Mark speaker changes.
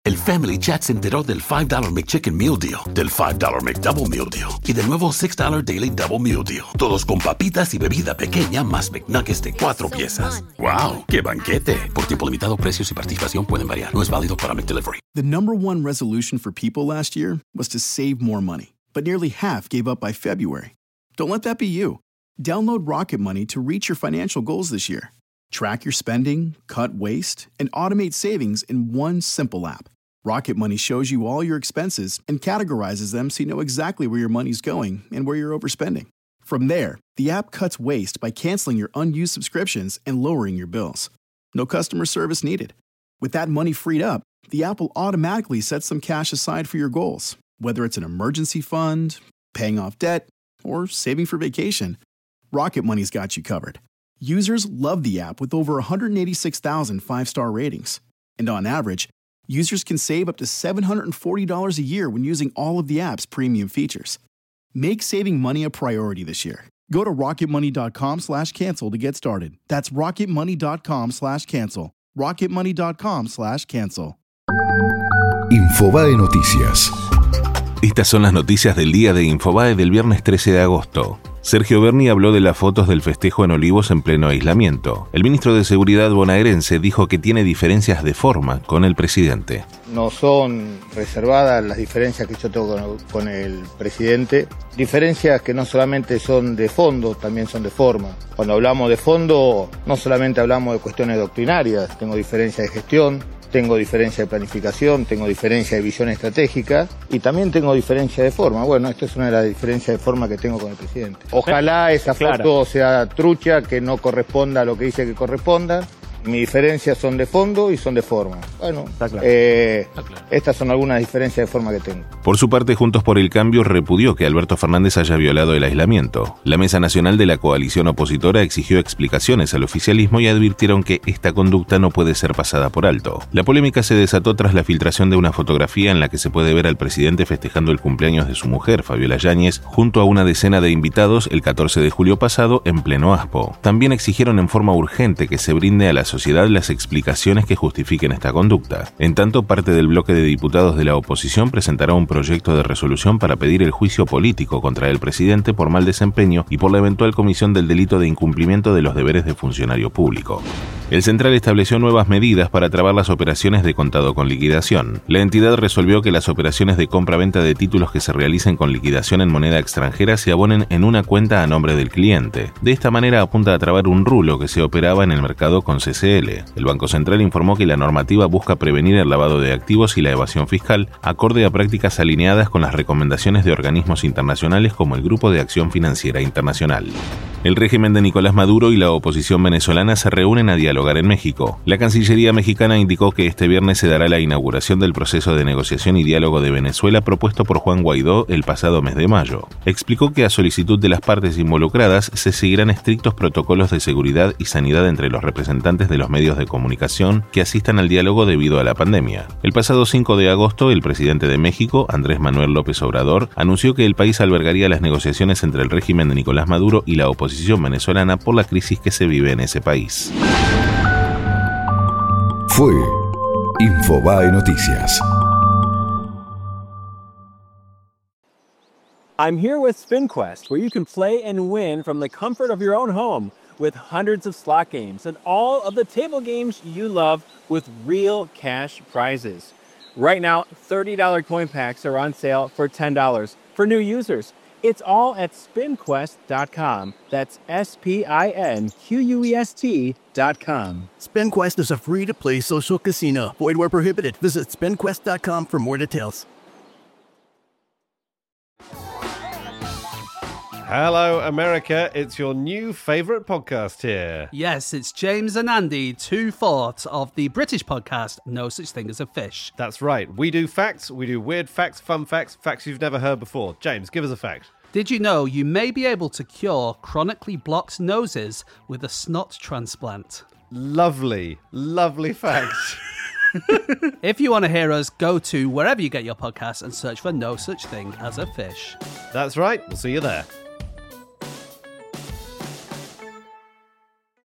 Speaker 1: El Family Chat se enteró del $5 McChicken Meal Deal, del $5 McDouble Meal Deal y del nuevo $6 Daily Double Meal Deal. Todos con papitas y bebida pequeña más McNuggets de 4 piezas. ¡Wow! ¡Qué banquete! Por tiempo limitado, precios y participación pueden variar. No es válido para McDelivery.
Speaker 2: The number one resolution for people last year was to save more money, but nearly half gave up by February. Don't let that be you. Download Rocket Money to reach your financial goals this year. Track your spending, cut waste, and automate savings in one simple app. Rocket Money shows you all your expenses and categorizes them so you know exactly where your money's going and where you're overspending. From there, the app cuts waste by canceling your unused subscriptions and lowering your bills. No customer service needed. With that money freed up, the app will automatically set some cash aside for your goals, whether it's an emergency fund, paying off debt, or saving for vacation. Rocket Money's got you covered. Users love the app with over 186,000 five-star ratings. And on average, users can save up to $740 a year when using all of the app's premium features. Make saving money a priority this year. Go to rocketmoney.com/cancel to get started. That's rocketmoney.com/cancel. rocketmoney.com/cancel.
Speaker 3: Infobae Noticias.
Speaker 4: Estas son las noticias del día de Infobae del viernes 13 de agosto. Sergio Berni habló de las fotos del festejo en Olivos en pleno aislamiento. El ministro de Seguridad bonaerense dijo que tiene diferencias de forma con el presidente.
Speaker 5: No son reservadas las diferencias que yo tengo con el presidente. Diferencias que no solamente son de fondo, también son de forma. Cuando hablamos de fondo, no solamente hablamos de cuestiones doctrinarias, tengo diferencias de gestión, tengo diferencia de planificación, tengo diferencia de visión estratégica y también tengo diferencia de forma. Bueno, esta es una de las diferencias de forma que tengo con el presidente. Ojalá esa foto sea trucha, que no corresponda a lo que dice que corresponda. Mis diferencias son de fondo y son de forma. Bueno, estas son algunas diferencias de forma que tengo.
Speaker 4: Por su parte, Juntos por el Cambio repudió que Alberto Fernández haya violado el aislamiento. La Mesa Nacional de la coalición opositora exigió explicaciones al oficialismo y advirtieron que esta conducta no puede ser pasada por alto. La polémica se desató tras la filtración de una fotografía en la que se puede ver al presidente festejando el cumpleaños de su mujer, Fabiola Yáñez, junto a una decena de invitados el 14 de julio pasado en pleno Aspo. También exigieron en forma urgente que se brinde a la sociedad las explicaciones que justifiquen esta conducta. En tanto, parte del bloque de diputados de la oposición presentará un proyecto de resolución para pedir el juicio político contra el presidente por mal desempeño y por la eventual comisión del delito de incumplimiento de los deberes de funcionario público. El Central estableció nuevas medidas para trabar las operaciones de contado con liquidación. La entidad resolvió que las operaciones de compra-venta de títulos que se realicen con liquidación en moneda extranjera se abonen en una cuenta a nombre del cliente. De esta manera apunta a trabar un rulo que se operaba en el mercado con CCL. El Banco Central informó que la normativa busca prevenir el lavado de activos y la evasión fiscal, acorde a prácticas alineadas con las recomendaciones de organismos internacionales como el Grupo de Acción Financiera Internacional. El régimen de Nicolás Maduro y la oposición venezolana se reúnen a dialogar en México. La Cancillería mexicana indicó que este viernes se dará la inauguración del proceso de negociación y diálogo de Venezuela propuesto por Juan Guaidó el pasado mes de mayo. Explicó que a solicitud de las partes involucradas se seguirán estrictos protocolos de seguridad y sanidad entre los representantes de los medios de comunicación que asistan al diálogo debido a la pandemia. El pasado 5 de agosto, el presidente de México, Andrés Manuel López Obrador, anunció que el país albergaría las negociaciones entre el régimen de Nicolás Maduro y la oposición venezolana por la crisis que se vive en ese país.
Speaker 3: Fue Infobae Noticias.
Speaker 6: I'm here with SpinQuest, where you can play and win from the comfort of your own home with hundreds of slot games and all of the table games you love with real cash prizes. Right now, $30 coin packs are on sale for $10 for new users. It's all at SpinQuest.com. That's SpinQuest.com.
Speaker 7: SpinQuest is a free-to-play social casino. Void where prohibited. Visit SpinQuest.com for more details.
Speaker 8: Hello, America. It's your new favourite podcast here.
Speaker 9: Yes, it's James and Andy, 2/4 of the British podcast No Such Thing as a Fish.
Speaker 8: That's right. We do facts, we do weird facts, fun facts, facts you've never heard before. James, give us a fact.
Speaker 9: Did you know you may be able to cure chronically blocked noses with a snot transplant?
Speaker 8: Lovely, lovely facts.
Speaker 9: If you want to hear us, go to wherever you get your podcasts and search for No Such Thing as a Fish.
Speaker 8: That's right. We'll see you there.